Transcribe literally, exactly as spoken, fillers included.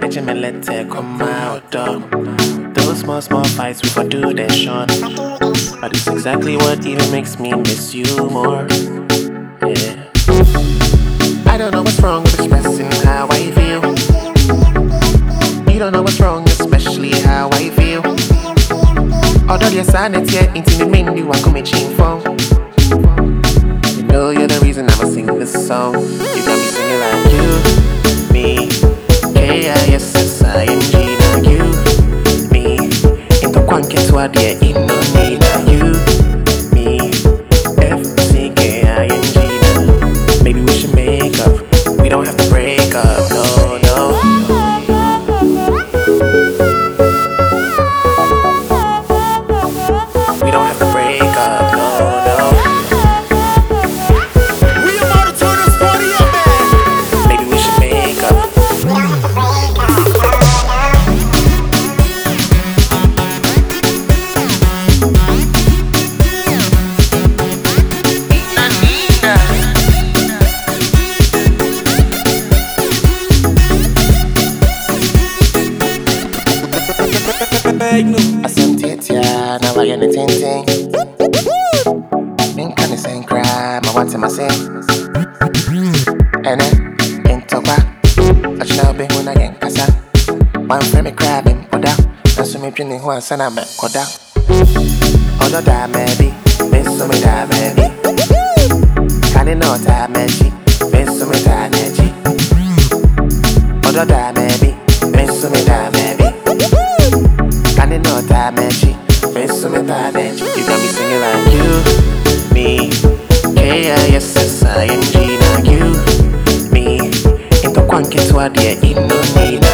Imagine me let it come out, dog. Those small, small fights we for do that, Sean. But it's exactly what even makes me miss you more. Yeah. I don't know what's wrong with expressing how I feel. You don't know what's wrong, especially how I feel. Although your sanity yet intimate you are coming for. You know you're the reason I'ma sing this song. You got me singing like you, me, K I S S I N G. Now you, me, into quanke to a dear in no need. Now you, me, F C K I N G. Now maybe we should make up. We don't have to break up. No, no. We don't have to break up, no, no. We about to turn this party up, man. Maybe we should make up. We don't have to break up. I sent it, yeah, now I ain't anything. Min can sing crime, I want to my sing. And then, in Toba, I shall be when I get Casa. One frame me crabbing, put down. And so me pinning one son, I'm a coda. Other die, maybe, miss some me die, maybe. Can you know that, maybe? Miss some me die, maybe. Other die, maybe, miss some me die, maybe. Can you know that, maybe? Miss some me die, maybe. You got me singing like you, me, K I S S I N G. Now you, me, into quanke to a dear in no need.